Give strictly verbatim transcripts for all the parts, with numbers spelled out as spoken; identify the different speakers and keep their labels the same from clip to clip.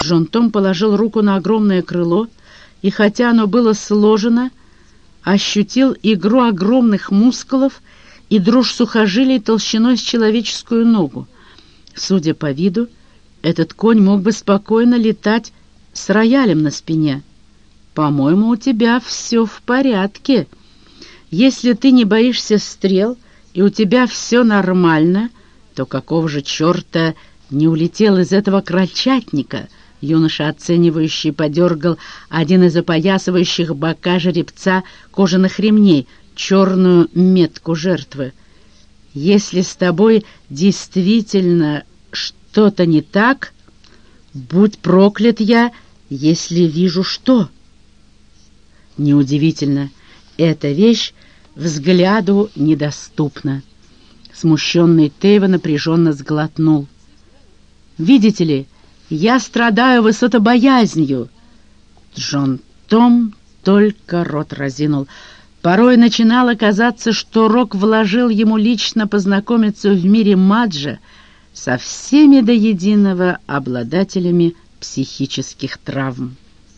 Speaker 1: Джон Том положил руку на огромное крыло, и хотя оно было сложено, ощутил игру огромных мускулов и дрожь сухожилий толщиной с человеческую ногу. Судя по виду, этот конь мог бы спокойно летать с роялем на спине. «По-моему, у тебя все в порядке. Если ты не боишься стрел и у тебя все нормально, то какого же черта не улетел из этого крольчатника?» Юноша, оценивающий, подергал один из опоясывающих бока жеребца кожаных ремней, черную метку жертвы. «Если с тобой действительно что-то не так, будь проклят я, если вижу что». Неудивительно, эта вещь взгляду недоступна. Смущенный Тейва напряженно сглотнул. «Видите ли, я страдаю высотобоязнью». Джон Том только рот разинул. Порой начинало казаться, что Рок вложил ему лично познакомиться в мире Маджа со всеми до единого обладателями психических травм.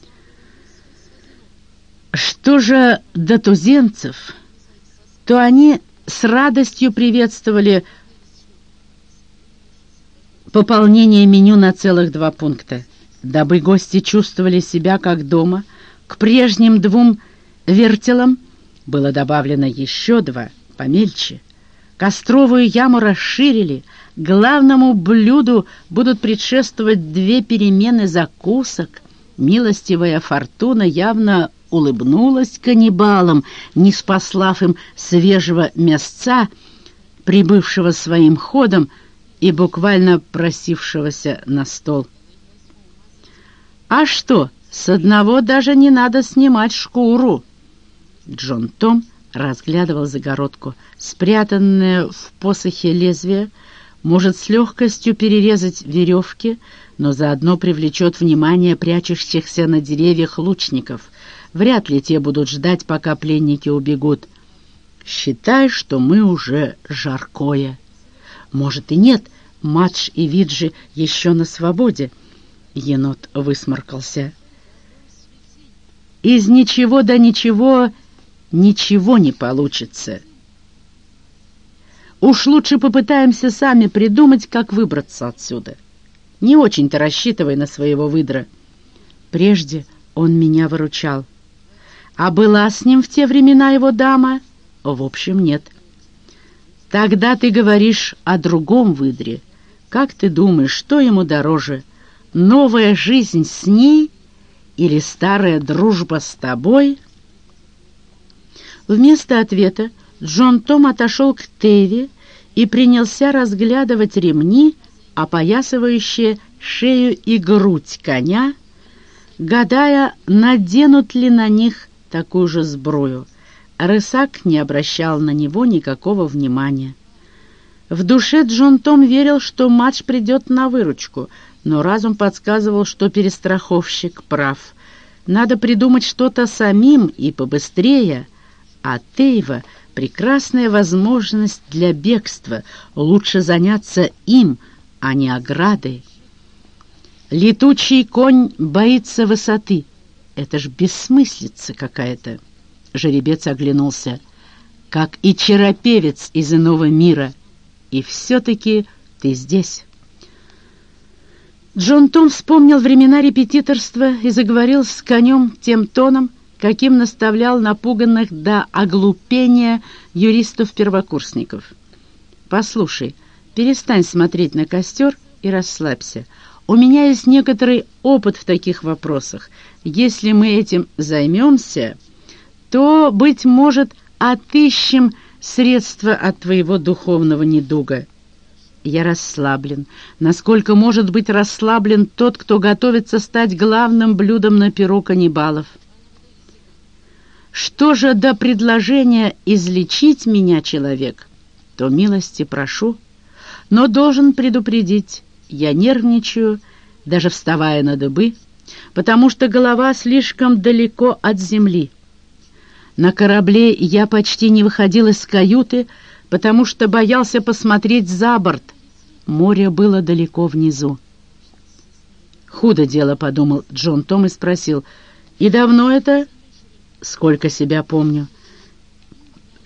Speaker 1: Что же до туземцев, то они с радостью приветствовали пополнение меню на целых два пункта. Дабы гости чувствовали себя как дома, к прежним двум вертелам было добавлено еще два, помельче. Костровую яму расширили, главному блюду будут предшествовать две перемены закусок. Милостивая фортуна явно улыбнулась каннибалам, ниспослав им свежего мясца, прибывшего своим ходом и буквально просившегося на стол. «А что, с одного даже не надо снимать шкуру!» Джон Том разглядывал загородку. Спрятанное в посохе лезвие может с легкостью перерезать веревки, но заодно привлечет внимание прячущихся на деревьях лучников. Вряд ли те будут ждать, пока пленники убегут. «Считай, что мы уже жаркое». «Может и нет, Мадж и Виджи еще на свободе». Енот высморкался. «Из ничего до ничего ничего не получится. Уж лучше попытаемся сами придумать, как выбраться отсюда. Не очень-то рассчитывай на своего выдра. Прежде он меня выручал. А была с ним в те времена его дама? В общем, нет. Тогда ты говоришь о другом выдре. Как ты думаешь, что ему дороже? Новая жизнь с ней или старая дружба с тобой?» Вместо ответа Джон Том отошел к Тейве и принялся разглядывать ремни, опоясывающие шею и грудь коня, гадая, наденут ли на них такую же сбрую. Рысак не обращал на него никакого внимания. В душе Джон Том верил, что Мадж придет на выручку, но разум подсказывал, что перестраховщик прав. Надо придумать что-то самим и побыстрее, а Тейва — прекрасная возможность для бегства. Лучше заняться им, а не оградой. Летучий конь боится высоты. Это ж бессмыслица какая-то. Жеребец оглянулся, как и черопевец из иного мира. И все-таки ты здесь. Джон Том вспомнил времена репетиторства и заговорил с конем тем тоном, каким наставлял напуганных до оглупения юристов-первокурсников. «Послушай, перестань смотреть на костер и расслабься. У меня есть некоторый опыт в таких вопросах. Если мы этим займемся, то, быть может, отыщем средства от твоего духовного недуга». Я расслаблен, насколько может быть расслаблен тот, кто готовится стать главным блюдом на перу каннибалов. Что же до предложения излечить меня, человек, то милости прошу, но должен предупредить, я нервничаю, даже вставая на дыбы, потому что голова слишком далеко от земли. На корабле я почти не выходил из каюты, потому что боялся посмотреть за борт. Море было далеко внизу. «Худо дело», — подумал Джон Том и спросил. «И давно это?» «Сколько себя помню».